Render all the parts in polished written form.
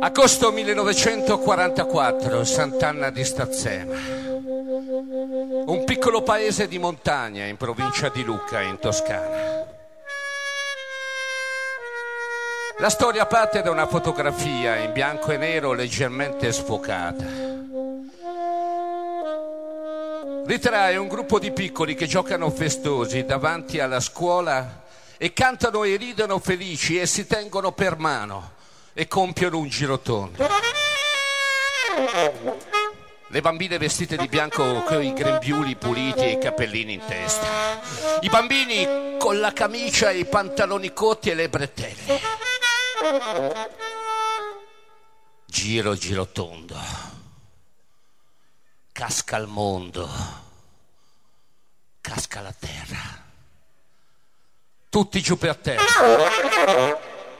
Agosto 1944, Sant'Anna di Stazzema, un piccolo paese di montagna in provincia di Lucca, in Toscana. La storia parte da una fotografia in bianco e nero leggermente sfocata. Ritrae un gruppo di piccoli che giocano festosi davanti alla scuola e cantano e ridono felici e si tengono per mano e compiono un girotondo. Le bambine vestite di bianco con i grembiuli puliti e i cappellini in testa. I bambini con la camicia e i pantaloni corti e le bretelle. Girotondo. Casca al mondo. Casca la terra. Tutti giù per terra.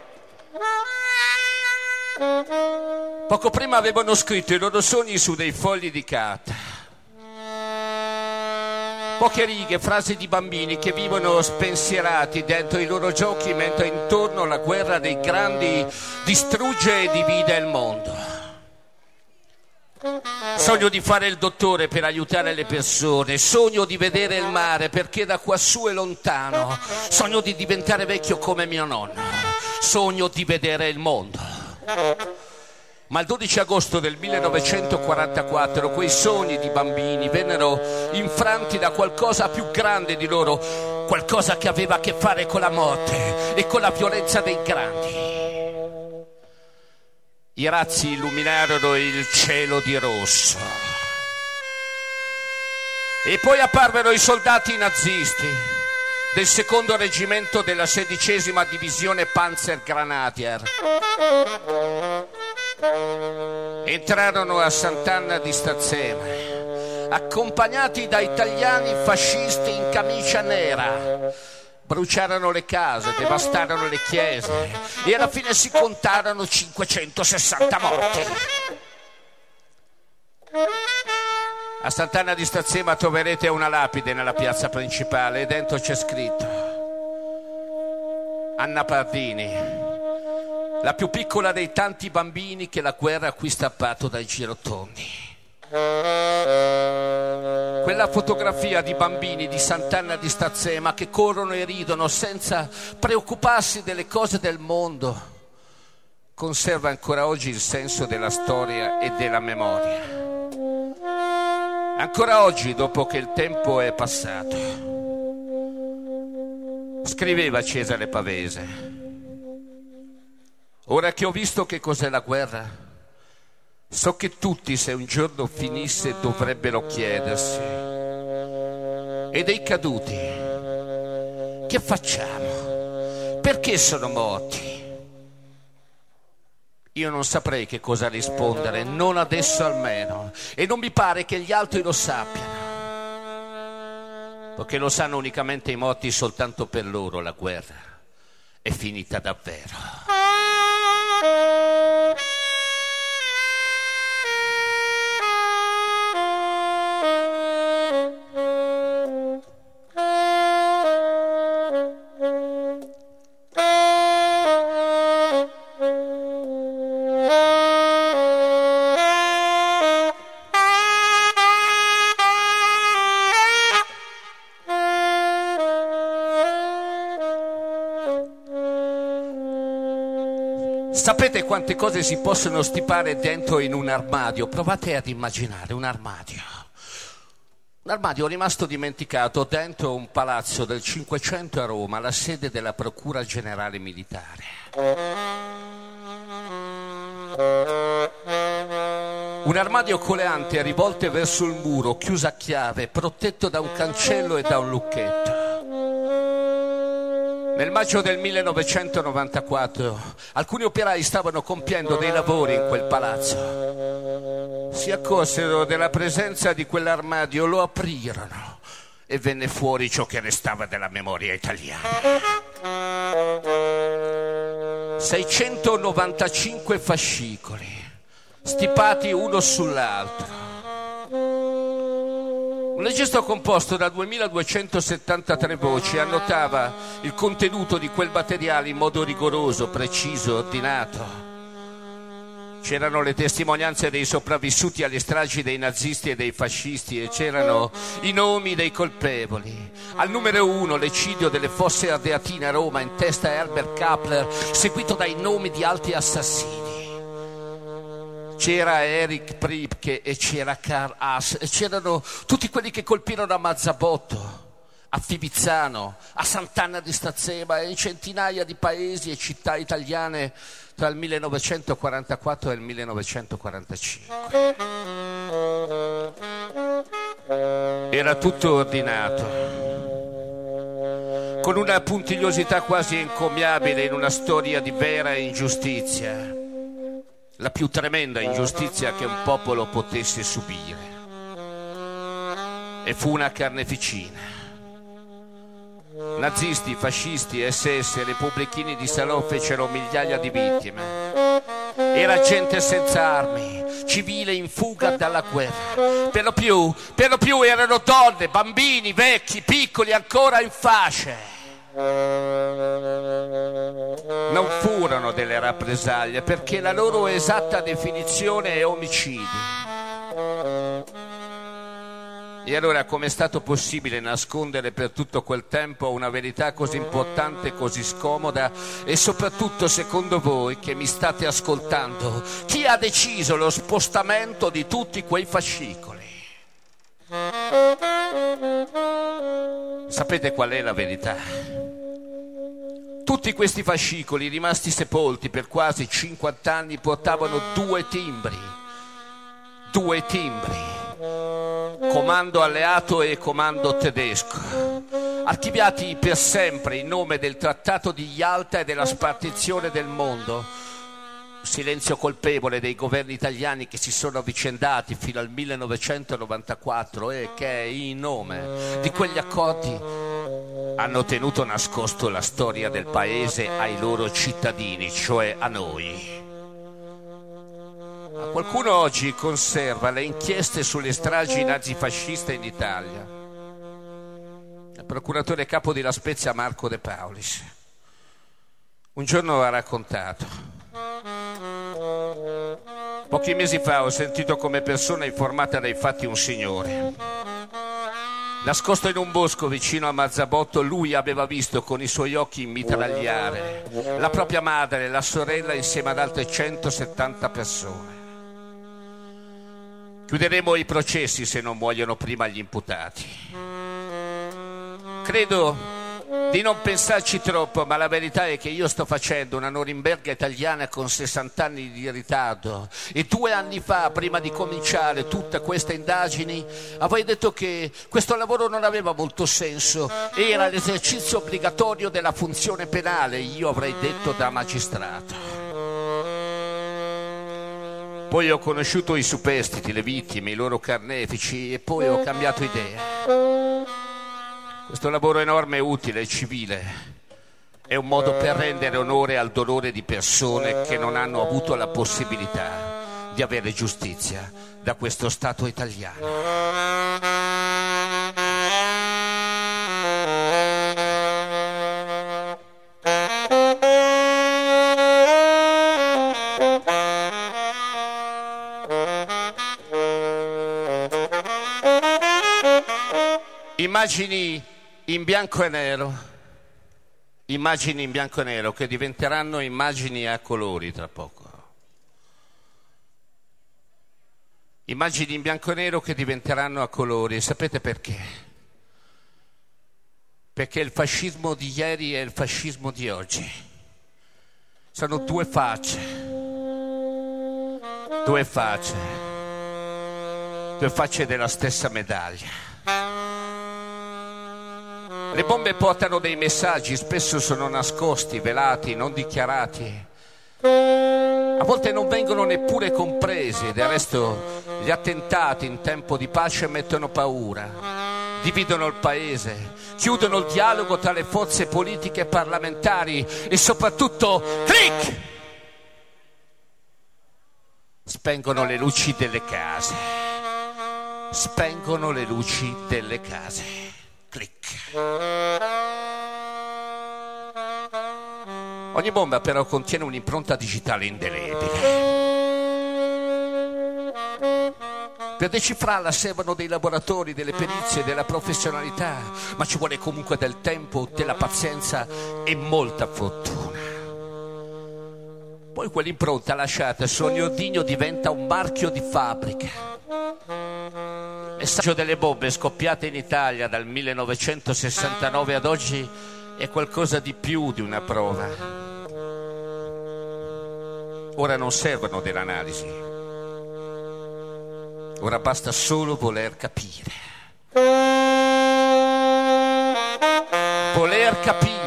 Poco prima avevano scritto i loro sogni su dei fogli di carta. Poche righe, frasi di bambini che vivono spensierati dentro i loro giochi mentre intorno la guerra dei grandi distrugge e divide il mondo. Sogno di fare il dottore per aiutare le persone, sogno di vedere il mare perché da quassù è lontano, sogno di diventare vecchio come mio nonno, sogno di vedere il mondo. Ma il 12 agosto del 1944 quei sogni di bambini vennero infranti da qualcosa più grande di loro, qualcosa che aveva a che fare con la morte e con la violenza dei grandi. I razzi illuminarono il cielo di rosso e poi apparvero i soldati nazisti del secondo reggimento della 16ª divisione Panzergrenadier. Entrarono a Sant'Anna di Stazzema, accompagnati da italiani fascisti in camicia nera. Bruciarono le case, devastarono le chiese e alla fine si contarono 560 morti. A Sant'Anna di Stazzema troverete una lapide nella piazza principale e dentro c'è scritto: Anna Pardini, la più piccola dei tanti bambini che la guerra ha qui strappato dai girotondi. Quella fotografia di bambini di Sant'Anna di Stazzema che corrono e ridono senza preoccuparsi delle cose del mondo conserva ancora oggi il senso della storia e della memoria. Ancora oggi, dopo che il tempo è passato, scriveva Cesare Pavese: ora che ho visto che cos'è la guerra, so che tutti, se un giorno finisse, dovrebbero chiedersi: e dei caduti, che facciamo? Perché sono morti? Io non saprei che cosa rispondere, non adesso almeno, e non mi pare che gli altri lo sappiano, perché lo sanno unicamente i morti. Soltanto per loro la guerra è finita davvero. Sapete quante cose si possono stipare dentro in un armadio? Provate ad immaginare un armadio. Un armadio rimasto dimenticato dentro un palazzo del Cinquecento a Roma, la sede della Procura Generale Militare. Un armadio coleante a rivolte verso il muro, chiuso a chiave, protetto da un cancello e da un lucchetto. Nel maggio del 1994 alcuni operai stavano compiendo dei lavori in quel palazzo. Si accorsero della presenza di quell'armadio, lo aprirono e venne fuori ciò che restava della memoria italiana. 695 fascicoli, stipati uno sull'altro. Un registro composto da 2273 voci annotava il contenuto di quel materiale in modo rigoroso, preciso, ordinato. C'erano le testimonianze dei sopravvissuti alle stragi dei nazisti e dei fascisti e c'erano i nomi dei colpevoli. Al numero 1 l'eccidio delle Fosse Ardeatine a Roma, in testa Herbert Kappler, seguito dai nomi di altri assassini. C'era Erich Priebke e c'era Karl Haas e c'erano tutti quelli che colpirono a Mazzabotto, a Fivizzano, a Sant'Anna di Stazzema e in centinaia di paesi e città italiane tra il 1944 e il 1945. Era tutto ordinato, con una puntigliosità quasi encomiabile in una storia di vera ingiustizia, la più tremenda ingiustizia che un popolo potesse subire. E fu una carneficina. Nazisti, fascisti, SS, repubblichini di Salò fecero migliaia di vittime. Era gente senza armi, civile in fuga dalla guerra. Per lo più erano donne, bambini, vecchi, piccoli, ancora in fasce. Non furono delle rappresaglie, perché la loro esatta definizione è omicidio. E allora com'è stato possibile nascondere per tutto quel tempo una verità così importante, così scomoda? E soprattutto, secondo voi che mi state ascoltando, chi ha deciso lo spostamento di tutti quei fascicoli? Sapete qual è la verità? Tutti questi fascicoli, rimasti sepolti per quasi 50 anni, portavano due timbri. Comando alleato e comando tedesco, archiviati per sempre in nome del Trattato di Yalta e della spartizione del mondo. Silenzio colpevole dei governi italiani che si sono avvicendati fino al 1994 e che in nome di quegli accordi hanno tenuto nascosto la storia del paese ai loro cittadini, cioè a noi. Qualcuno oggi conserva le inchieste sulle stragi nazifasciste in Italia. Il procuratore capo di La Spezia Marco De Paulis un giorno ha raccontato: pochi mesi fa ho sentito come persona informata dei fatti un signore. Nascosto in un bosco vicino a Mazzabotto, lui aveva visto con i suoi occhi mitragliare la propria madre e la sorella insieme ad altre 170 persone. Chiuderemo i processi se non muoiono prima gli imputati. Credo di non pensarci troppo, ma la verità è che io sto facendo una Norimberga italiana con 60 anni di ritardo e 2 anni fa, prima di cominciare tutte queste indagini, avevo detto che questo lavoro non aveva molto senso, era l'esercizio obbligatorio della funzione penale, io avrei detto da magistrato. Poi ho conosciuto i superstiti, le vittime, i loro carnefici e poi ho cambiato idea. Questo lavoro enorme e utile e civile è un modo per rendere onore al dolore di persone che non hanno avuto la possibilità di avere giustizia da questo Stato italiano. Immagini in bianco e nero che diventeranno immagini a colori tra poco. Immagini in bianco e nero che diventeranno a colori. Sapete perché? Perché il fascismo di ieri e il fascismo di oggi sono due facce della stessa medaglia. Le bombe portano dei messaggi, spesso sono nascosti, velati, non dichiarati. A volte non vengono neppure compresi. Del resto gli attentati in tempo di pace mettono paura, dividono il paese, chiudono il dialogo tra le forze politiche e parlamentari e soprattutto, clic! Spengono le luci delle case. Clic. Ogni bomba però contiene un'impronta digitale indelebile. Per decifrarla servono dei laboratori, delle perizie, della professionalità, ma ci vuole comunque del tempo, della pazienza e molta fortuna. Poi quell'impronta lasciata su ogni ordigno diventa un marchio di fabbrica. Il messaggio delle bombe scoppiate in Italia dal 1969 ad oggi è qualcosa di più di una prova. Ora non servono delle analisi. Ora basta solo voler capire. Voler capire.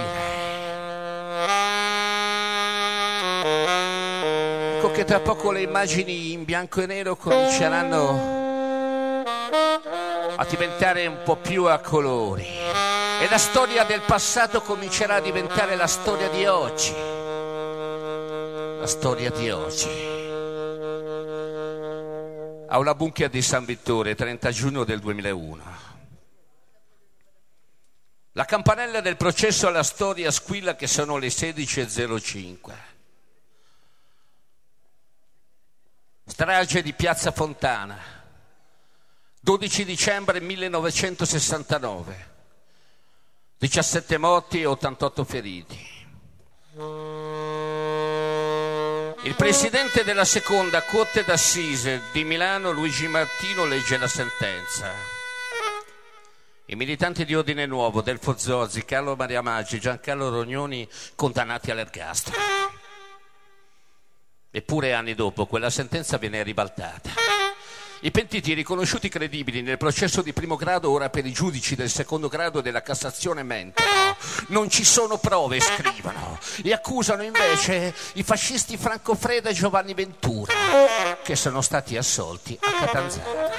Ecco che tra poco le immagini in bianco e nero cominceranno a diventare un po' più a colori e la storia del passato comincerà a diventare la storia di oggi. La storia di oggi. Aula Bunker di San Vittore, 30 giugno del 2001. La campanella del processo alla storia squilla che sono le 16:05. Strage di Piazza Fontana, 12 dicembre 1969. 17 morti e 88 feriti. Il presidente della seconda Corte d'Assise di Milano, Luigi Martino, legge la sentenza. I militanti di Ordine Nuovo, Delfo Zorzi, Carlo Maria Maggi, Giancarlo Rognoni, condannati all'ergastolo. Eppure anni dopo quella sentenza viene ribaltata. I pentiti riconosciuti credibili nel processo di primo grado ora per i giudici del secondo grado della Cassazione mentono. Non ci sono prove, scrivono, e accusano invece i fascisti Franco Freda e Giovanni Ventura, che sono stati assolti a Catanzaro.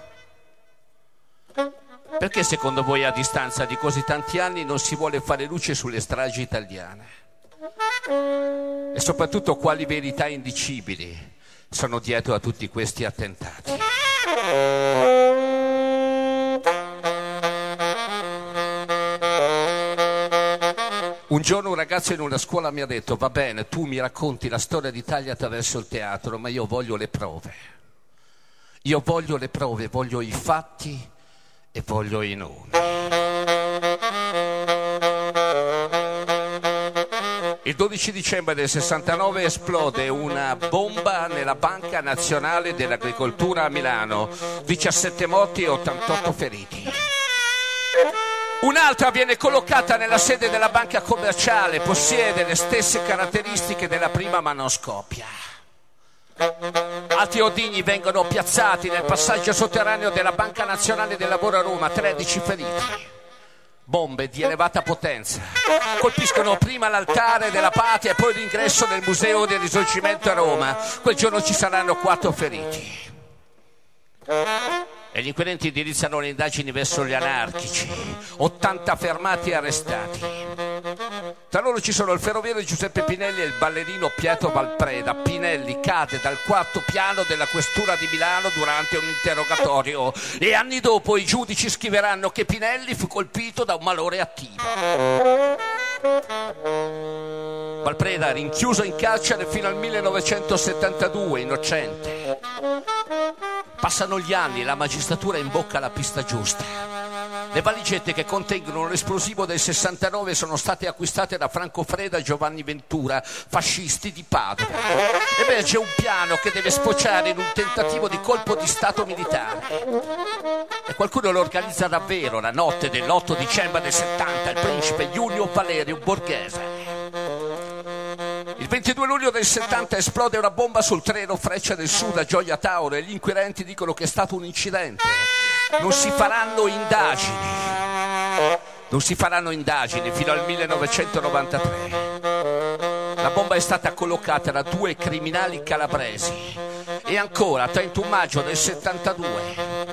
Perché secondo voi a distanza di così tanti anni non si vuole fare luce sulle stragi italiane? E soprattutto quali verità indicibili sono dietro a tutti questi attentati? Un giorno un ragazzo in una scuola mi ha detto: va bene, tu mi racconti la storia d'Italia attraverso il teatro, ma io voglio le prove. Io voglio le prove, voglio i fatti e voglio i nomi. Il 12 dicembre del 69 esplode una bomba nella Banca Nazionale dell'Agricoltura a Milano, 17 morti e 88 feriti. Un'altra viene collocata nella sede della banca commerciale, possiede le stesse caratteristiche della prima ma non scoppia. Altri ordigni vengono piazzati nel passaggio sotterraneo della Banca Nazionale del Lavoro a Roma, 13 feriti. Bombe di elevata potenza colpiscono prima l'altare della patria e poi l'ingresso del Museo del Risorgimento a Roma. Quel giorno ci saranno 4 feriti. E gli inquirenti indirizzano le indagini verso gli anarchici, 80 fermati e arrestati. Tra loro ci sono il ferroviere Giuseppe Pinelli e il ballerino Pietro Valpreda. Pinelli cade dal 4º piano della questura di Milano durante un interrogatorio e anni dopo i giudici scriveranno che Pinelli fu colpito da un malore attivo. Valpreda rinchiuso in carcere fino al 1972, innocente. Passano gli anni, la magistratura imbocca la pista giusta. Le valigette che contengono l'esplosivo del 69 sono state acquistate da Franco Freda e Giovanni Ventura, fascisti di Padova. Emerge un piano che deve sfociare in un tentativo di colpo di Stato militare. E qualcuno lo organizza davvero la notte dell'8 dicembre del 70, il principe Giulio Valerio Borghese. Il 22 luglio del 70 esplode una bomba sul treno Freccia del Sud a Gioia Tauro e gli inquirenti dicono che è stato un incidente. Non si faranno indagini fino al 1993. La bomba è stata collocata da 2 criminali calabresi. E ancora, 31 maggio del 72,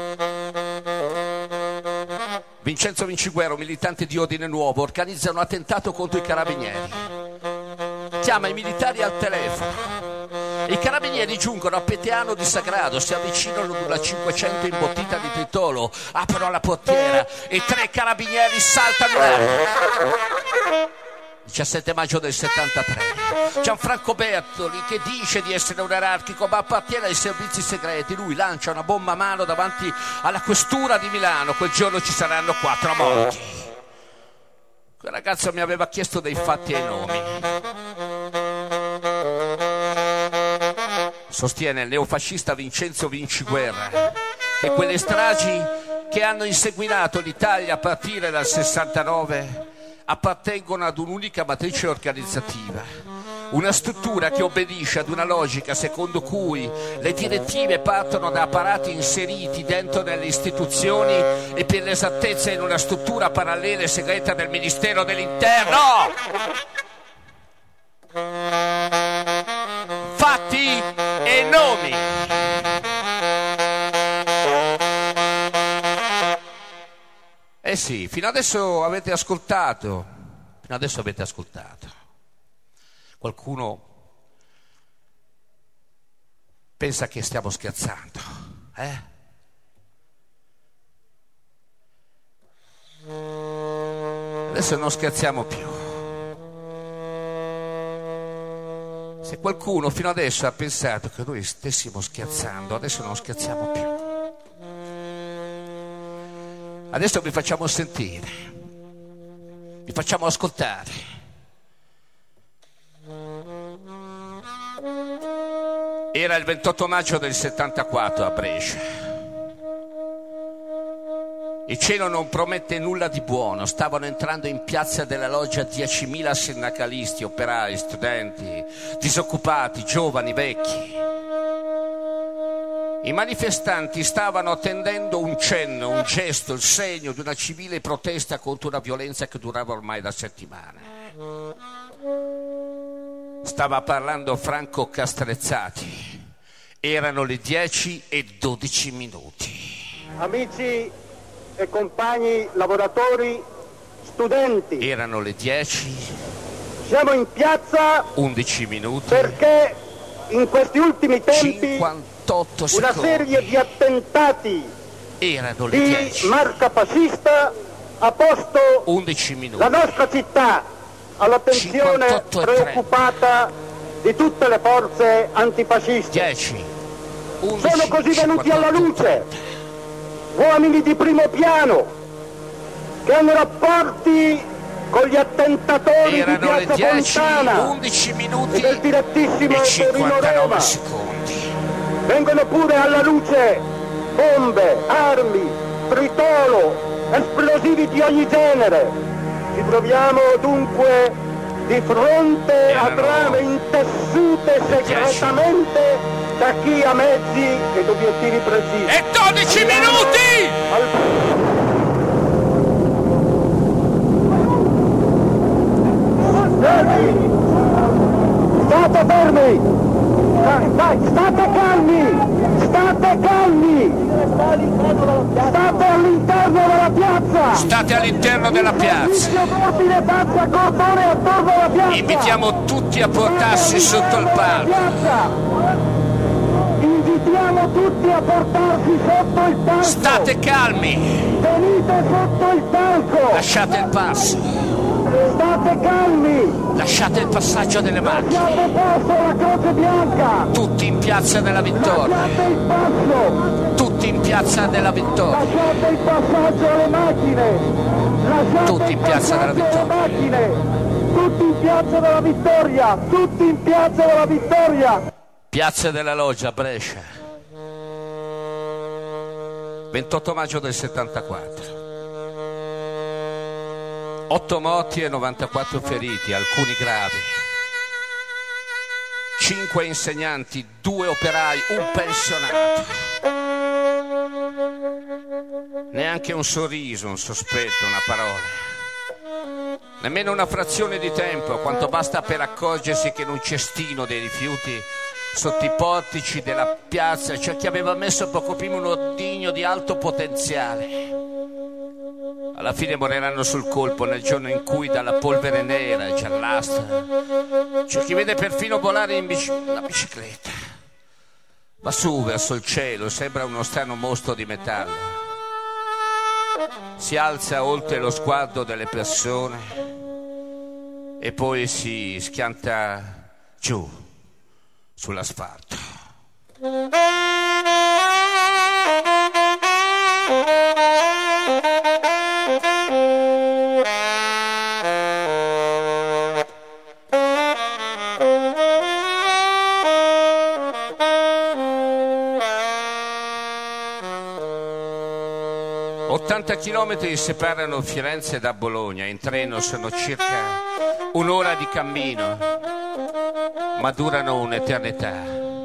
Vincenzo Vinciguerro, militante di Ordine Nuovo, organizza un attentato contro i carabinieri. Chiama i militari al telefono. I carabinieri giungono a Peteano di Sagrado, si avvicinano ad una 500 imbottita di tritolo, aprono la portiera e 3 carabinieri saltano in aria. 17 maggio del 73. Gianfranco Bertoli che dice di essere un anarchico ma appartiene ai servizi segreti. Lui lancia una bomba a mano davanti alla questura di Milano. Quel giorno ci saranno 4 morti. Quel ragazzo mi aveva chiesto dei fatti e nomi. Sostiene il neofascista Vincenzo Vinciguerra che quelle stragi che hanno inseguinato l'Italia a partire dal 69 appartengono ad un'unica matrice organizzativa, una struttura che obbedisce ad una logica secondo cui le direttive partono da apparati inseriti dentro nelle istituzioni e per l'esattezza in una struttura parallela e segreta del Ministero dell'Interno. Fatti e nomi. Eh sì, fino adesso avete ascoltato. Qualcuno pensa che stiamo scherzando, Adesso non scherziamo più. Se qualcuno fino adesso ha pensato che noi stessimo scherzando, adesso non scherziamo più. Adesso vi facciamo sentire, vi facciamo ascoltare. Era il 28 maggio del 74 a Brescia. Il cielo non promette nulla di buono. Stavano entrando in piazza della loggia 10.000 sindacalisti, operai, studenti, disoccupati, giovani, vecchi. I manifestanti stavano attendendo un cenno, un gesto, il segno di una civile protesta contro una violenza che durava ormai da settimane. Stava parlando Franco Castrezzati. Erano le 10:12. Amici e compagni lavoratori, studenti. Erano le 10. Siamo in piazza 11 minuti. Perché in questi ultimi tempi 58 una secondi. serie di attentati Erano le di 10. marca fascista ha posto 11 minuti. la nostra città all'attenzione 58 e preoccupata di tutte le forze antifasciste. 10. 11, Sono così venuti alla 58. luce uomini di primo piano che hanno rapporti con gli attentatori Erano di le Piazza 10, Fontana 11 e minuti del direttissimo e Torino 59 Rema. secondi. Vengono pure alla luce bombe, armi, tritolo, esplosivi di ogni genere. Ci troviamo dunque di fronte a trame intessute segretamente da chi ha mezzi ed obiettivi precisi. E 12 minuti! State fermi! Dai, state calmi! State calmi! State all'interno della piazza! State all'interno della piazza. Ordine pazza cordone attorno alla piazza! Invitiamo tutti a portarsi sotto il palco. Invitiamo tutti a portarsi sotto il palco! State calmi. Venite sotto il palco! Lasciate il passo. State calmi! Lasciate il passaggio delle macchine. Lasciate posto alla croce bianca! Tutti in piazza della Vittoria. Lasciate il passo! Tutti in piazza della Vittoria. Lasciate il passaggio alle macchine! Lasciate Tutti in piazza della il passaggio alle Vittoria. macchine! Tutti in piazza della Vittoria! Tutti in piazza della Vittoria! Piazza della Loggia, Brescia. 28 maggio del 74. 8 morti e 94 feriti, alcuni gravi. 5 insegnanti, 2 operai, un pensionato. Neanche un sorriso, un sospetto, una parola. Nemmeno una frazione di tempo, quanto basta per accorgersi che in un cestino dei rifiuti sotto i portici della piazza c'è chi aveva messo poco prima un ordigno di alto potenziale. Alla fine moriranno sul colpo nel giorno in cui dalla polvere nera e giallastra c'è chi vede perfino volare la bicicletta. Va su verso il cielo, sembra uno strano mostro di metallo. Si alza oltre lo sguardo delle persone e poi si schianta giù sull'asfalto. Chilometri separano Firenze da Bologna, in treno sono circa un'ora di cammino, ma durano un'eternità.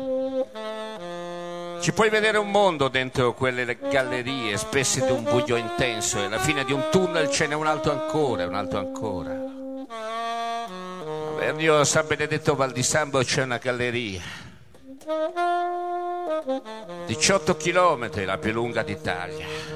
Ci puoi vedere un mondo dentro quelle gallerie spesse di un buio intenso, e alla fine di un tunnel ce n'è un altro ancora, un altro ancora. A Vernio San Benedetto Val di Sambo c'è una galleria, 18 chilometri, la più lunga d'Italia.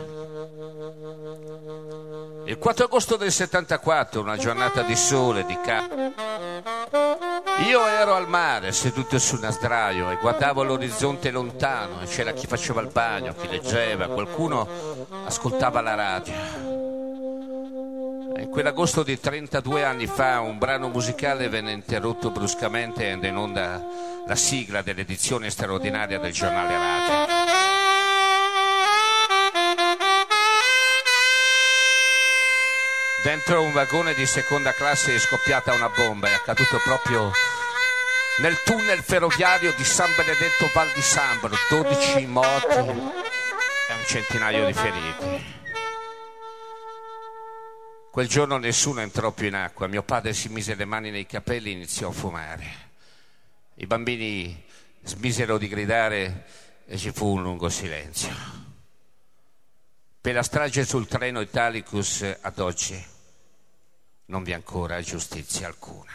Il 4 agosto del 74, una giornata di sole, di caldo, io ero al mare seduto su una sdraio e guardavo l'orizzonte lontano, e c'era chi faceva il bagno, chi leggeva, qualcuno ascoltava la radio. E in quell'agosto di 32 anni fa un brano musicale venne interrotto bruscamente, andando in onda la sigla dell'edizione straordinaria del giornale radio. Dentro un vagone di seconda classe è scoppiata una bomba, è accaduto proprio nel tunnel ferroviario di San Benedetto Val di Sambro, 12 morti e un centinaio di feriti. Quel giorno nessuno entrò più in acqua, mio padre si mise le mani nei capelli e iniziò a fumare. I bambini smisero di gridare e ci fu un lungo silenzio. Per la strage sul treno Italicus ad oggi non vi è ancora giustizia alcuna.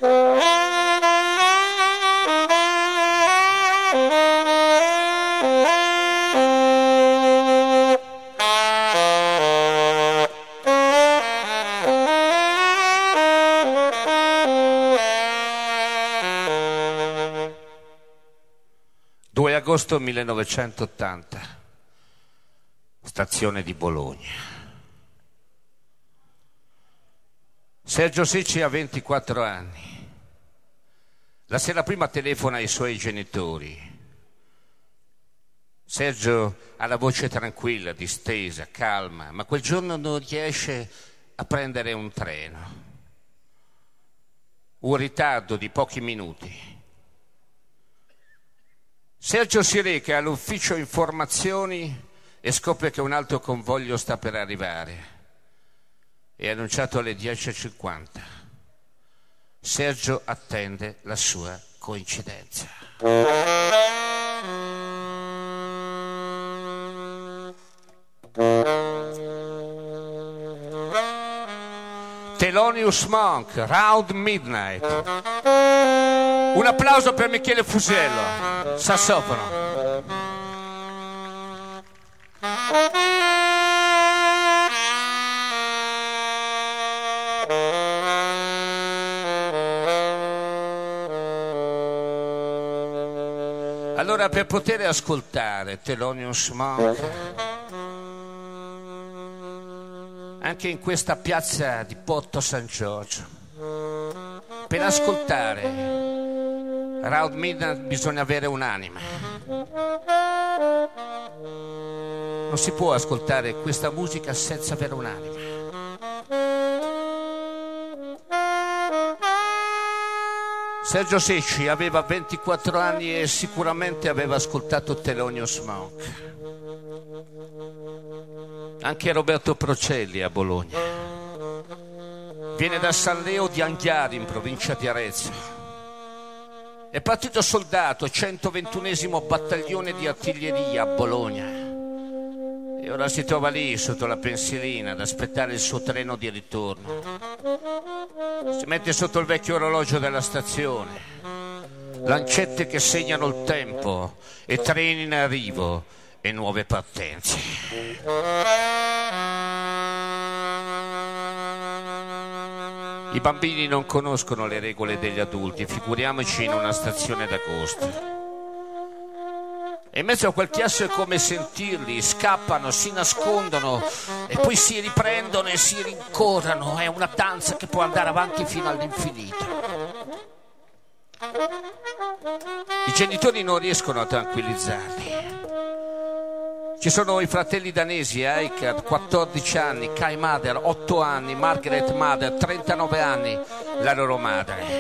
Agosto 1980, stazione di Bologna. Sergio Secci ha 24 anni. La sera prima telefona ai suoi genitori. Sergio ha la voce tranquilla, distesa, calma, ma quel giorno non riesce a prendere un treno. Un ritardo di pochi minuti. Sergio si reca all'ufficio informazioni e scopre che un altro convoglio sta per arrivare. È annunciato alle 10:50. Sergio attende la sua coincidenza. Thelonious Monk, Round Midnight. Un applauso per Michele Fusello, sassofono. Allora, per poter ascoltare Thelonious Monk anche in questa piazza di Porto San Giorgio, per ascoltare Round Midnight bisogna avere un'anima. Non si può ascoltare questa musica senza avere un'anima. Sergio Secci aveva 24 anni e sicuramente aveva ascoltato Thelonious Monk. Anche Roberto Procelli a Bologna. Viene da San Leo di Anghiari, in provincia di Arezzo. È partito soldato, 121° battaglione di artiglieria a Bologna. E ora si trova lì, sotto la pensilina, ad aspettare il suo treno di ritorno. Si mette sotto il vecchio orologio della stazione. Lancette che segnano il tempo, e treni in arrivo, e nuove partenze. I bambini non conoscono le regole degli adulti, figuriamoci in una stazione d'agosto. E in mezzo a quel chiasso è come sentirli, scappano, si nascondono e poi si riprendono e si rincorrono. È una danza che può andare avanti fino all'infinito. I genitori non riescono a tranquillizzarli. Ci sono i fratelli danesi, Eikert, 14 anni, Kai Mather, 8 anni, Margaret Mather, 39 anni, la loro madre.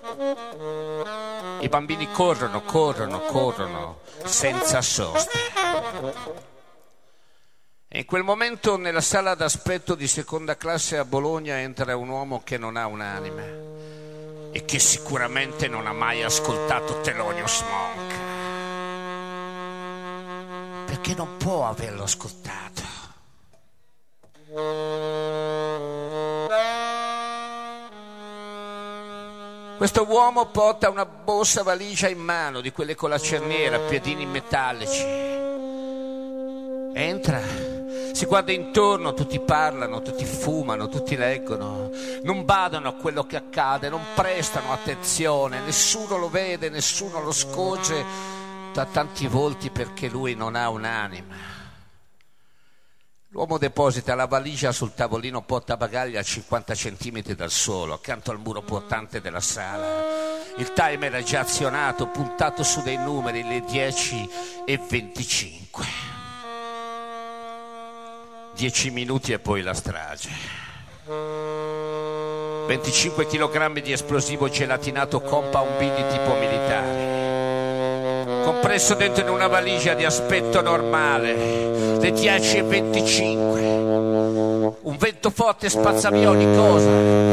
I bambini corrono, senza sosta. E in quel momento nella sala d'aspetto di seconda classe a Bologna entra un uomo che non ha un'anima e che sicuramente non ha mai ascoltato Thelonious Monk. Perché non può averlo ascoltato. Questo uomo porta una borsa valigia in mano, di quelle con la cerniera, piedini metallici. Entra, si guarda intorno, tutti parlano, tutti fumano, tutti leggono, non badano a quello che accade, non prestano attenzione, nessuno lo vede, nessuno lo scorge da tanti volti perché lui non ha un'anima. L'uomo deposita la valigia sul tavolino portabagagli a 50 centimetri dal suolo, accanto al muro portante della sala. Il timer è già azionato, puntato su dei numeri, le 10:25. 10 minuti e poi la strage. 25 kg di esplosivo gelatinato Compound B di tipo militare, compresso dentro in una valigia di aspetto normale, le 10:25. Un vento forte spazza via ogni cosa.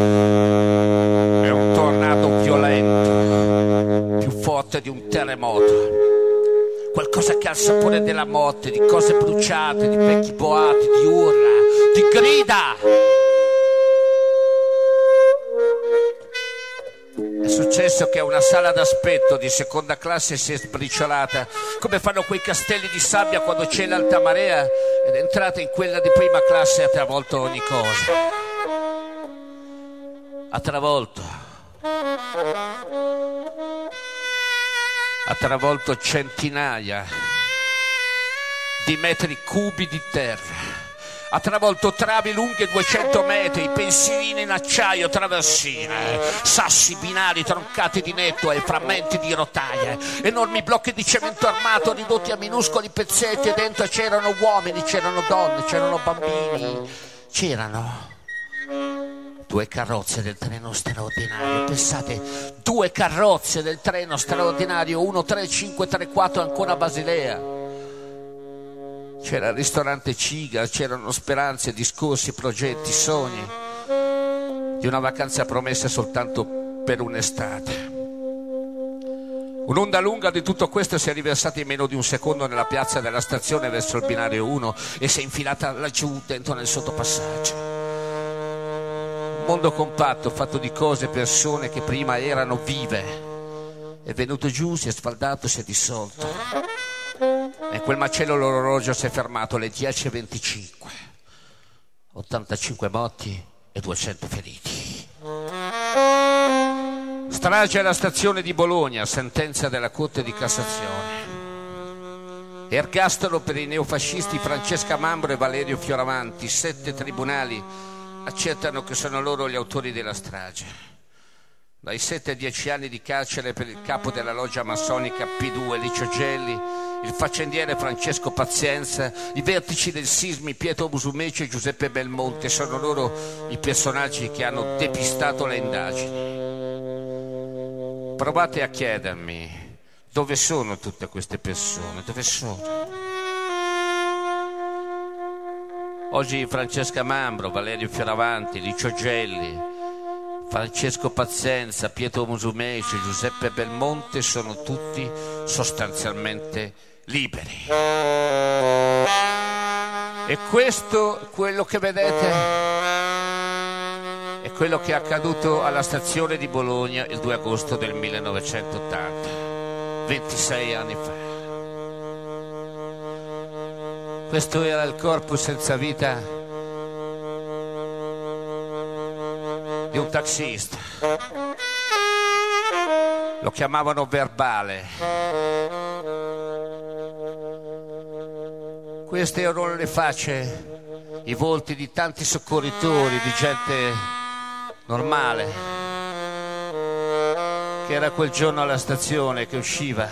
È un tornado violento, più forte di un terremoto. Qualcosa che ha il sapore della morte, di cose bruciate, di vecchi boati, di urla, di grida. È successo che una sala d'aspetto di seconda classe si è sbriciolata, come fanno quei castelli di sabbia quando c'è l'alta marea, ed è entrata in quella di prima classe e ha travolto ogni cosa. Ha travolto centinaia di metri cubi di terra. Ha travolto travi lunghe 200 metri, pensilini in acciaio, traversine, sassi binari troncati di netto e frammenti di rotaie, enormi blocchi di cemento armato ridotti a minuscoli pezzetti, e dentro c'erano uomini, c'erano donne, c'erano bambini, c'erano 2 carrozze del treno straordinario. Pensate, 2 carrozze del treno straordinario, 1, 3, 5, 3, 4 ancora a Basilea. C'era il ristorante Ciga, c'erano speranze, discorsi, progetti, sogni di una vacanza promessa soltanto per un'estate. Un'onda lunga di tutto questo si è riversata in meno di un secondo nella piazza della stazione verso il binario 1 e si è infilata laggiù dentro nel sottopassaggio. Un mondo compatto, fatto di cose e persone che prima erano vive, è venuto giù, si è sfaldato, si è dissolto. E in quel macello l'orologio si è fermato alle 10:25. 85 morti e 200 feriti. Strage alla stazione di Bologna, sentenza della Corte di Cassazione. Ergastolo per i neofascisti Francesca Mambro e Valerio Fioravanti. 7 tribunali accertano che sono loro gli autori della strage. Dai 7 ai 10 anni di carcere per il capo della loggia massonica P2 Licio Gelli, il faccendiere Francesco Pazienza, i vertici del Sismi Pietro Musumeci e Giuseppe Belmonte. Sono loro i personaggi che hanno depistato le indagini. Provate a chiedermi dove sono tutte queste persone, dove sono? Oggi Francesca Mambro, Valerio Fioravanti, Licio Gelli, Francesco Pazienza, Pietro Musumeci, Giuseppe Belmonte sono tutti sostanzialmente liberi. E questo, quello che vedete, è quello che è accaduto alla stazione di Bologna il 2 agosto del 1980, 26 anni fa. Questo era il corpo senza vita di un taxista. Lo chiamavano Verbale. Queste erano le facce, i volti di tanti soccorritori, di gente normale, che era quel giorno alla stazione, che usciva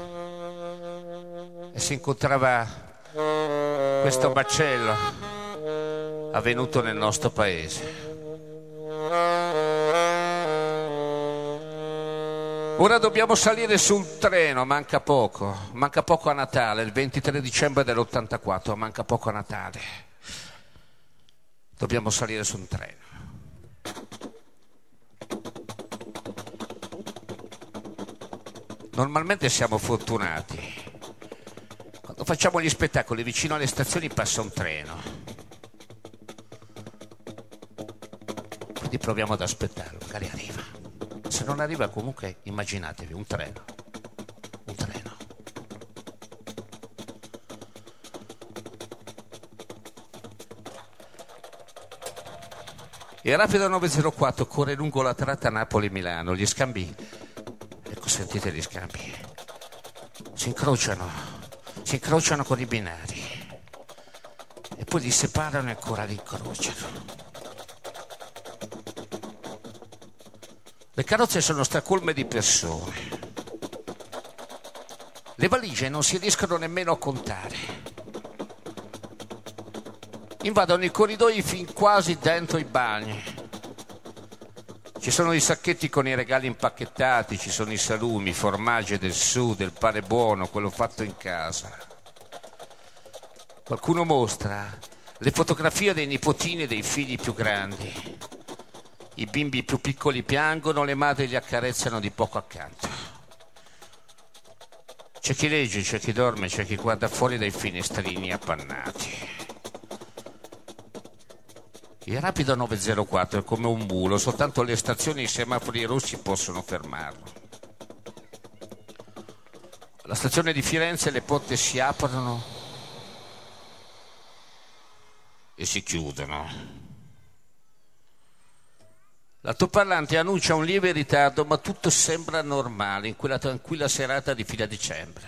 e si incontrava questo macello avvenuto nel nostro paese. Ora dobbiamo salire sul treno, manca poco a Natale, il 23 dicembre dell'84, manca poco a Natale. Dobbiamo salire su un treno. Normalmente siamo fortunati. Quando facciamo gli spettacoli vicino alle stazioni passa un treno. Quindi proviamo ad aspettarlo, magari arriva. Se non arriva comunque immaginatevi un treno. Il rapido 904 corre lungo la tratta Napoli-Milano, gli scambi, ecco sentite gli scambi, si incrociano con i binari e poi li separano e ancora li incrociano. Le carrozze sono stracolme di persone. Le valigie non si riescono nemmeno a contare. Invadono i corridoi fin quasi dentro i bagni. Ci sono i sacchetti con i regali impacchettati, ci sono i salumi, i formaggi del sud, il pane buono, quello fatto in casa. Qualcuno mostra le fotografie dei nipotini e dei figli più grandi. I bimbi più piccoli piangono, le madri li accarezzano di poco accanto. C'è chi legge, c'è chi dorme, c'è chi guarda fuori dai finestrini appannati. Il rapido 904 è come un mulo, soltanto le stazioni e i semafori rossi possono fermarlo. Alla stazione di Firenze le porte si aprono e si chiudono. L'altoparlante annuncia un lieve ritardo, ma tutto sembra normale in quella tranquilla serata di fine dicembre.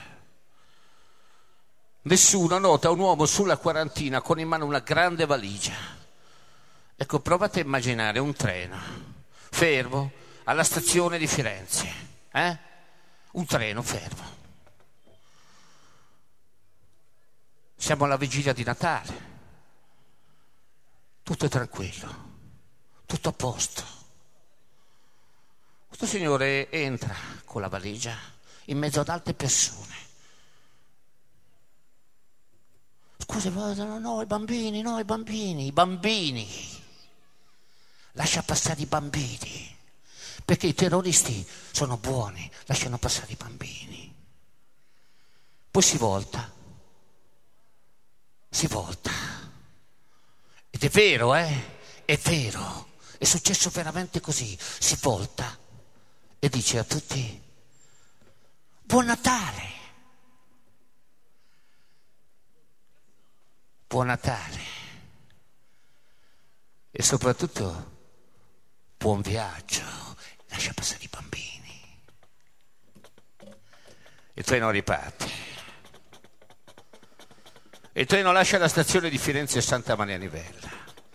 Nessuno nota un uomo sulla quarantina con in mano una grande valigia. Ecco, provate a immaginare un treno fermo alla stazione di Firenze. Un treno fermo. Siamo alla vigilia di Natale. Tutto è tranquillo, tutto a posto. Questo signore entra con la valigia in mezzo ad altre persone. Scusi, no, i bambini. Lascia passare i bambini, perché i terroristi sono buoni, lasciano passare i bambini. Poi si volta. Ed è vero, è vero, è successo veramente così, si volta e dice a tutti: Buon Natale! Buon Natale! E soprattutto buon viaggio, lascia passare i bambini. Il treno riparte. Il treno lascia la stazione di Firenze Santa Maria Livella.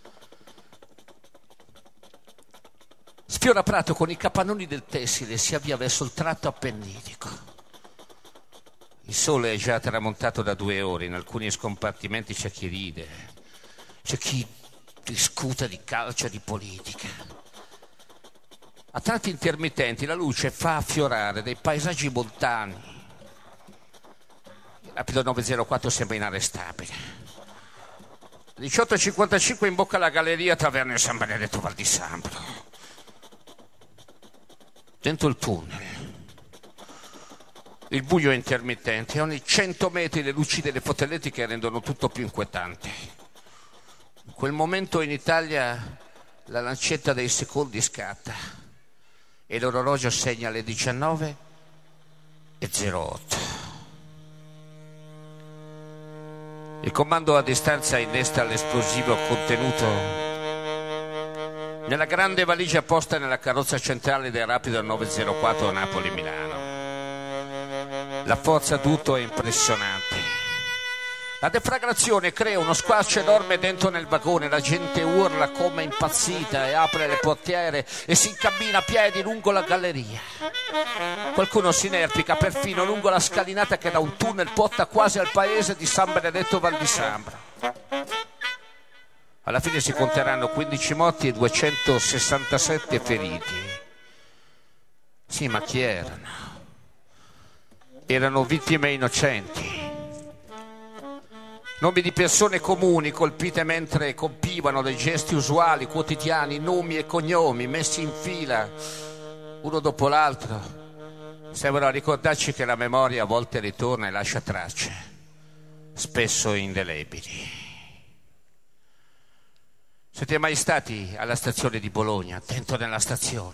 Sfiora Prato con i capannoni del tessile e si avvia verso il tratto appenninico. Il sole è già tramontato da 2 ore, in alcuni scompartimenti c'è chi ride, c'è chi discute di calcio e di politica. A tratti intermittenti la luce fa affiorare dei paesaggi montani. Il rapido 904 sembra inarrestabile. 18:55 imbocca la galleria Taverna San Benedetto Val di Sambro. Dentro il tunnel il buio è intermittente e ogni 100 metri le luci delle fotoelettriche rendono tutto più inquietante. In quel momento in Italia la lancetta dei secondi scatta e l'orologio segna le 19:08. Il comando a distanza innesta l'esplosivo contenuto nella grande valigia posta nella carrozza centrale del rapido 904 Napoli-Milano. La forza d'urto è impressionante. La deflagrazione crea uno squarcio enorme dentro nel vagone, la gente urla come impazzita e apre le portiere e si incammina a piedi lungo la galleria. Qualcuno si inerpica perfino lungo la scalinata che da un tunnel porta quasi al paese di San Benedetto Val di Sambra. Alla fine si conteranno 15 morti e 267 feriti. Sì, ma chi erano? Erano vittime innocenti. Nomi di persone comuni colpite mentre compivano dei gesti usuali, quotidiani, nomi e cognomi messi in fila, uno dopo l'altro. Sembrano ricordarci che la memoria a volte ritorna e lascia tracce, spesso indelebili. Siete mai stati alla stazione di Bologna, dentro nella stazione?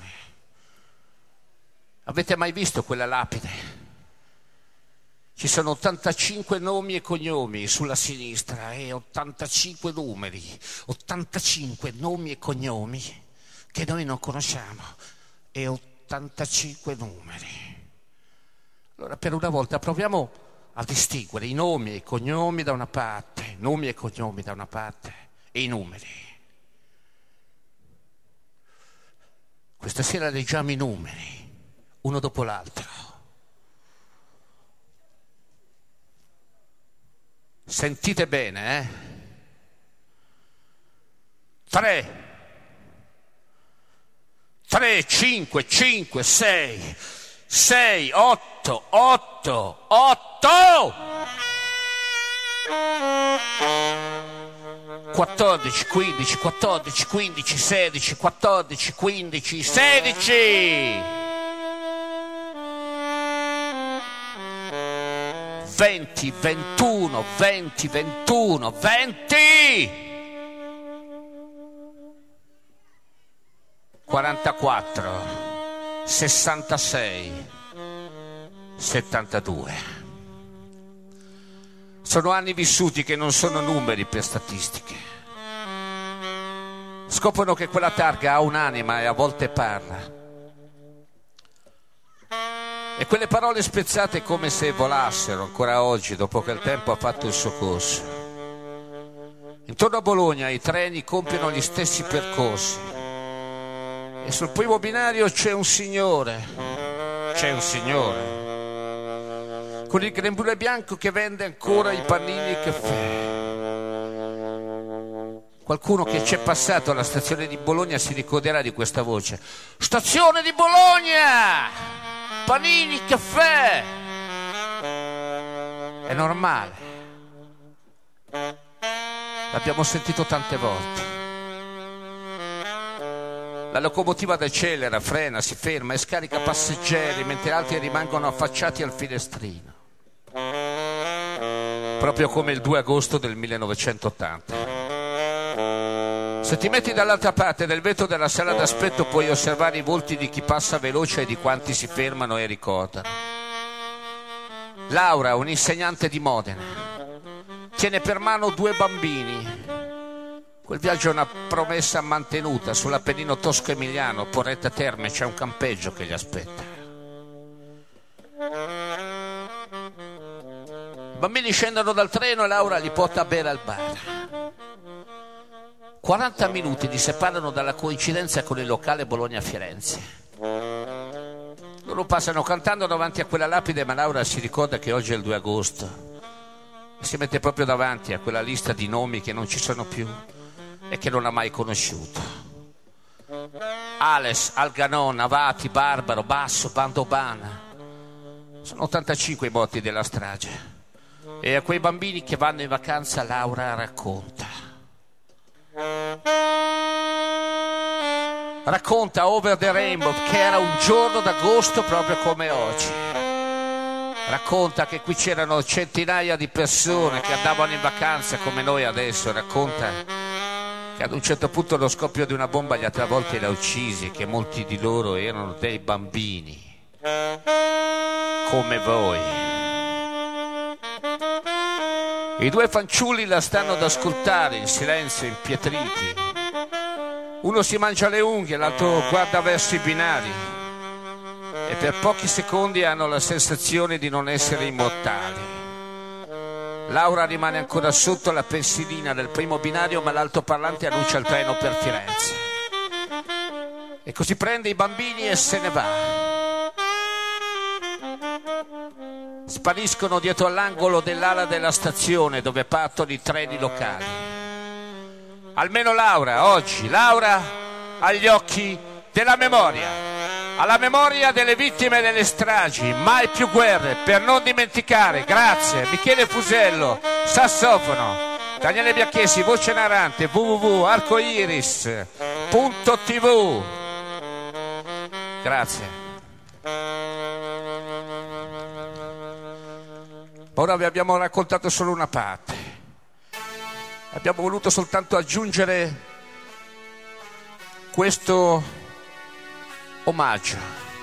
Avete mai visto quella lapide? Ci sono 85 nomi e cognomi sulla sinistra e 85 numeri, 85 nomi e cognomi che noi non conosciamo e 85 numeri. Allora, per una volta proviamo a distinguere i nomi e i cognomi da una parte, nomi e cognomi da una parte e i numeri. Questa sera leggiamo i numeri, uno dopo l'altro. Sentite bene, 3, 5, 5, 6, 6, 8, 8, 8, 14, 15, 14, 15, 16, 14, 15, 16. 20, 21, 20, 21, 20, 44, 66, 72. Sono anni vissuti che non sono numeri per statistiche. Scoprono che quella targa ha un'anima e a volte parla. E quelle parole spezzate come se volassero ancora oggi, dopo che il tempo ha fatto il suo corso. Intorno a Bologna i treni compiono gli stessi percorsi. E sul primo binario c'è un signore, con il grembiule bianco che vende ancora i panini e caffè. Qualcuno che c'è passato alla stazione di Bologna si ricorderà di questa voce. Stazione di Bologna! Panini, caffè! È normale. L'abbiamo sentito tante volte. La locomotiva decelera, frena, si ferma e scarica passeggeri mentre altri rimangono affacciati al finestrino. Proprio come il 2 agosto del 1980. Se ti metti dall'altra parte del vetro della sala d'aspetto puoi osservare i volti di chi passa veloce e di quanti si fermano e ricordano. Laura, un'insegnante di Modena, tiene per mano 2 bambini. Quel viaggio è una promessa mantenuta. Sull'Appennino tosco-emiliano, Porretta Terme, c'è un campeggio che li aspetta. I bambini scendono dal treno e Laura li porta a bere al bar. 40 minuti li separano dalla coincidenza con il locale Bologna-Firenze. Loro passano cantando davanti a quella lapide, ma Laura si ricorda che oggi è il 2 agosto e si mette proprio davanti a quella lista di nomi che non ci sono più e che non ha mai conosciuto. Ales, Alganon, Avati, Barbaro, Basso, Bandobana. Sono 85 i morti della strage. E a quei bambini che vanno in vacanza Laura racconta Over the Rainbow, che era un giorno d'agosto proprio come oggi. Racconta che qui c'erano centinaia di persone che andavano in vacanza come noi adesso. Racconta che ad un certo punto lo scoppio di una bomba li ha travolti e li ha uccisi, che molti di loro erano dei bambini come voi. I 2 fanciulli la stanno ad ascoltare in silenzio, impietriti. Uno si mangia le unghie, l'altro guarda verso i binari e per pochi secondi hanno la sensazione di non essere immortali. Laura rimane ancora sotto la pensilina del primo binario, ma l'altoparlante annuncia il treno per Firenze. E così prende i bambini e se ne va. Spariscono dietro all'angolo dell'ala della stazione dove partono i treni locali. Almeno Laura, oggi, Laura ha gli occhi della memoria, alla memoria delle vittime delle stragi, mai più guerre, per non dimenticare. Grazie. Michele Fusello, sassofono. Daniele Biacchesi, voce narrante, www.arcoiris.tv. Grazie. Ora vi abbiamo raccontato solo una parte. Abbiamo voluto soltanto aggiungere questo omaggio.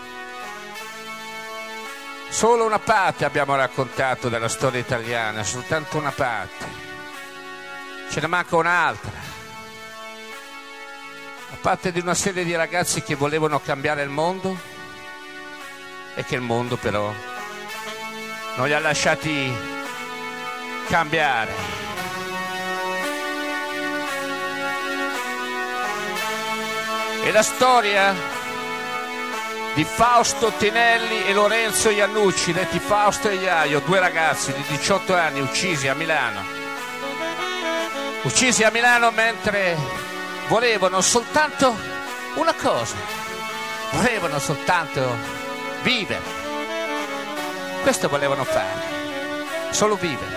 Solo una parte abbiamo raccontato della storia italiana, soltanto una parte. Ce ne manca un'altra. La parte di una serie di ragazzi che volevano cambiare il mondo e che il mondo però non li ha lasciati cambiare. E la storia di Fausto Tinelli e Lorenzo Iannucci, detti Fausto e Iaio, due ragazzi di 18 anni uccisi a Milano. Uccisi a Milano mentre volevano soltanto una cosa, volevano soltanto vivere. Questo volevano fare, solo vivere.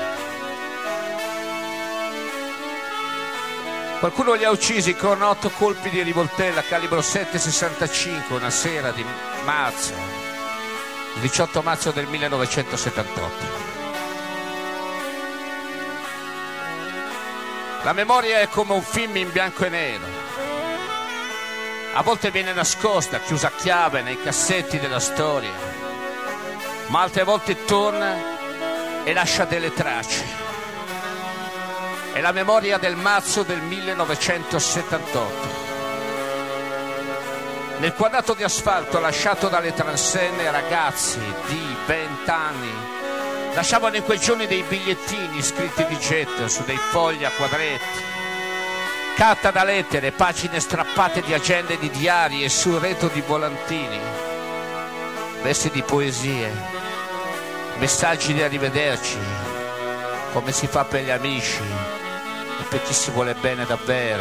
Qualcuno li ha uccisi con 8 colpi di rivoltella calibro 7,65 una sera di marzo, il 18 marzo del 1978. La memoria è come un film in bianco e nero. A volte viene nascosta, chiusa a chiave nei cassetti della storia, ma altre volte torna e lascia delle tracce. È la memoria del marzo del 1978. Nel quadrato di asfalto lasciato dalle transenne, ragazzi di 20 anni lasciavano in quei giorni dei bigliettini scritti di getto su dei fogli a quadretti, carta da lettere, pagine strappate di agende di diari e sul retro di volantini, versi di poesie, messaggi di arrivederci, come si fa per gli amici e per chi si vuole bene davvero.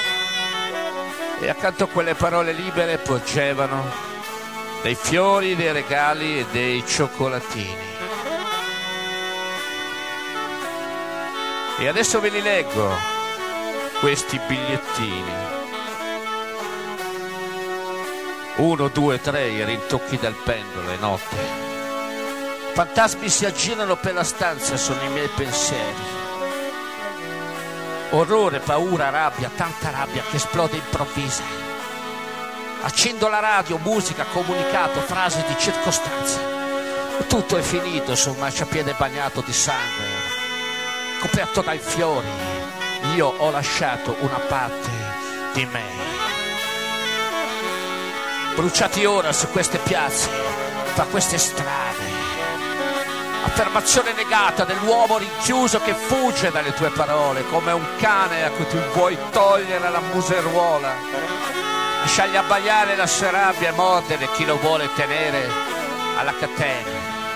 E accanto a quelle parole libere porgevano dei fiori, dei regali e dei cioccolatini. E adesso ve li leggo, questi bigliettini. 1, 2, 3, i rintocchi del pendolo e notte. Fantasmi si aggirano per la stanza, sono i miei pensieri. Orrore, paura, rabbia, tanta rabbia che esplode improvvisa. Accendo la radio, musica, comunicato, frasi di circostanza. Tutto è finito su un marciapiede bagnato di sangue, coperto dai fiori. Io ho lasciato una parte di me. Bruciati ora su queste piazze, tra queste strade. Affermazione negata dell'uomo rinchiuso che fugge dalle tue parole, come un cane a cui tu vuoi togliere la museruola. Lasciargli abbaiare la sua rabbia e mordere chi lo vuole tenere alla catena.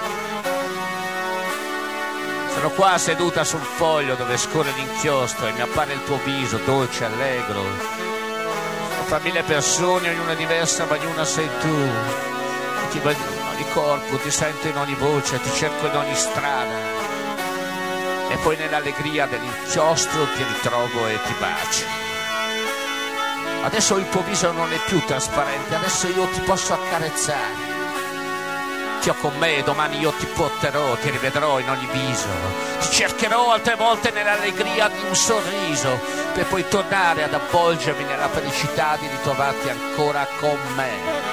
Sono qua seduta sul foglio dove scorre l'inchiostro e mi appare il tuo viso dolce, allegro. Sono fra 1000 persone, ognuna diversa, ma ognuna sei tu. Ti vedo in ogni corpo, ti sento in ogni voce, ti cerco in ogni strada. E poi nell'allegria dell'inchiostro ti ritrovo e ti bacio. Adesso il tuo viso non è più trasparente, adesso io ti posso accarezzare. Ti ho con me, domani io ti porterò, ti rivedrò in ogni viso. Ti cercherò altre volte nell'allegria di un sorriso, per poi tornare ad avvolgermi nella felicità di ritrovarti ancora con me.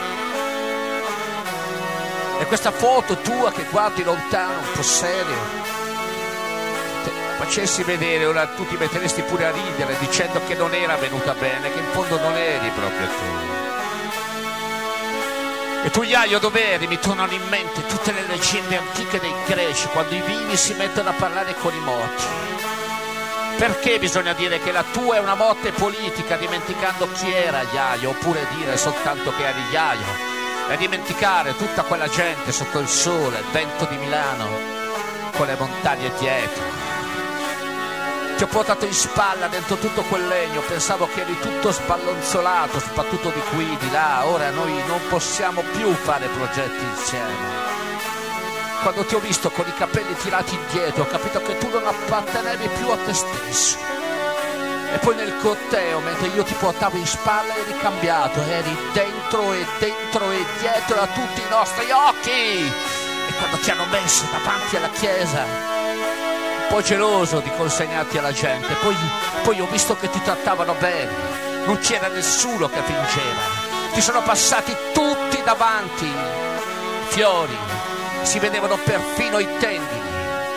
E questa foto tua che guardi lontano, un po' serio, te la facessi vedere, ora tu ti metteresti pure a ridere dicendo che non era venuta bene, che in fondo non eri proprio tu. E tu, Iaio, dov'eri? Mi tornano in mente tutte le leggende antiche dei greci, quando i vivi si mettono a parlare con i morti. Perché bisogna dire che la tua è una morte politica, dimenticando chi era Iaio, oppure dire soltanto che eri Iaio, e dimenticare tutta quella gente sotto il sole, il vento di Milano, con le montagne dietro? Ti ho portato in spalla dentro tutto quel legno, pensavo che eri tutto sballonzolato, soprattutto di qui, di là. Ora noi non possiamo più fare progetti insieme. Quando ti ho visto con i capelli tirati indietro, ho capito che tu non appartenevi più a te stesso. E poi nel corteo, mentre io ti portavo in spalla, eri cambiato, eri dentro e dietro a tutti i nostri occhi. E quando ti hanno messo davanti alla chiesa, un po' geloso di consegnarti alla gente, poi ho visto che ti trattavano bene, non c'era nessuno che fingeva, ti sono passati tutti davanti, fiori, si vedevano perfino i tendini,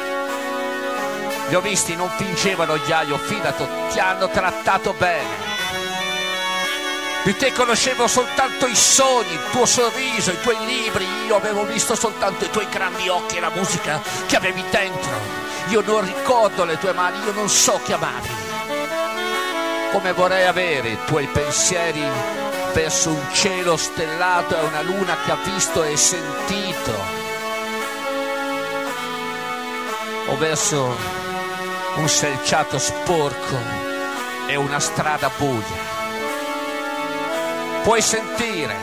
li ho visti, non fingevano, Iaio, fidato, ti hanno trattato bene. Di te conoscevo soltanto i sogni, il tuo sorriso, i tuoi libri, io avevo visto soltanto i tuoi grandi occhi e la musica che avevi dentro. Io non ricordo le tue mani, io non so che amavi. Come vorrei avere i tuoi pensieri verso un cielo stellato e una luna che ha visto e sentito, o verso un selciato sporco e una strada buia. Puoi sentire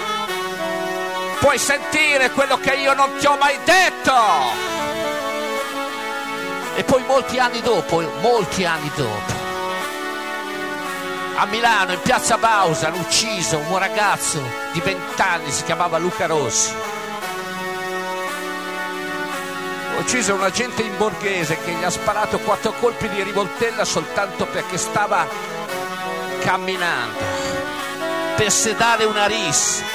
quello che io non ti ho mai detto. E poi molti anni dopo, a Milano, in piazza Bausa, hanno ucciso un ragazzo di 20 anni, si chiamava Luca Rossi. Ha ucciso un agente in borghese che gli ha sparato 4 colpi di rivoltella soltanto perché stava camminando per sedare una rissa.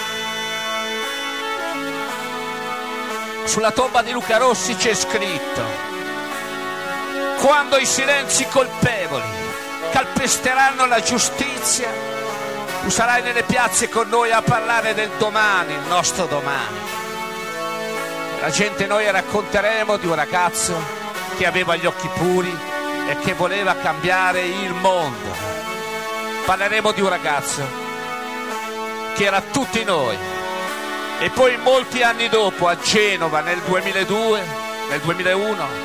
Sulla tomba di Luca Rossi c'è scritto: quando i silenzi colpevoli calpesteranno la giustizia, tu sarai nelle piazze con noi a parlare del domani, il nostro domani. La gente, noi racconteremo di un ragazzo che aveva gli occhi puri e che voleva cambiare il mondo. Parleremo di un ragazzo che era tutti noi. E poi molti anni dopo, a Genova, nel 2002, nel 2001,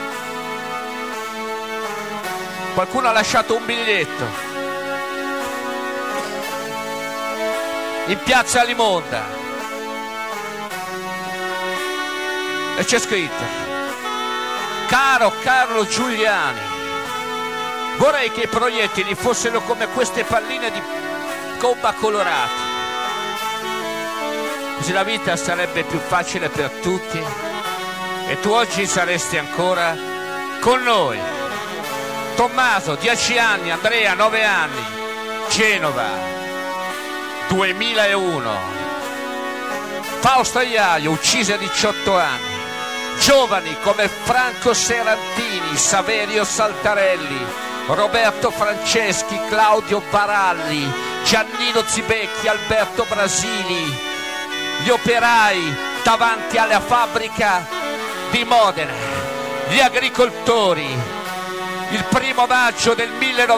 qualcuno ha lasciato un biglietto in piazza Limonda e c'è scritto: caro Carlo Giuliani, vorrei che i proiettili fossero come queste palline di gomma colorate, così la vita sarebbe più facile per tutti e tu oggi saresti ancora con noi. Tommaso, 10 anni, Andrea, 9 anni, Genova, 2001. Fausta Iaio, uccisa a 18 anni. Giovani come Franco Serantini, Saverio Saltarelli, Roberto Franceschi, Claudio Baralli, Giannino Zibecchi, Alberto Brasili, gli operai davanti alla fabbrica di Modena, gli agricoltori, il 1° maggio del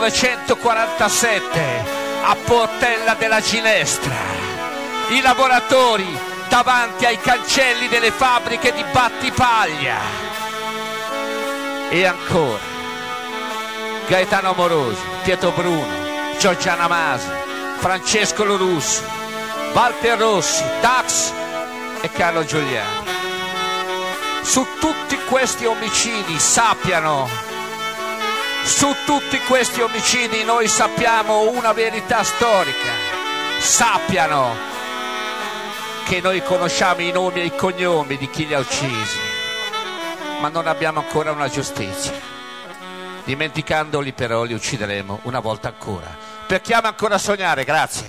1947 a Portella della Ginestra, i lavoratori davanti ai cancelli delle fabbriche di Battipaglia, e ancora Gaetano Amorosi, Pietro Bruno, Giorgiana Masi, Francesco Lorusso, Walter Rossi, Dax e Carlo Giuliani. Su tutti questi omicidi noi sappiamo una verità storica. Sappiano che noi conosciamo i nomi e i cognomi di chi li ha uccisi, ma non abbiamo ancora una giustizia. Dimenticandoli però li uccideremo una volta ancora. Per chi ama ancora sognare, grazie.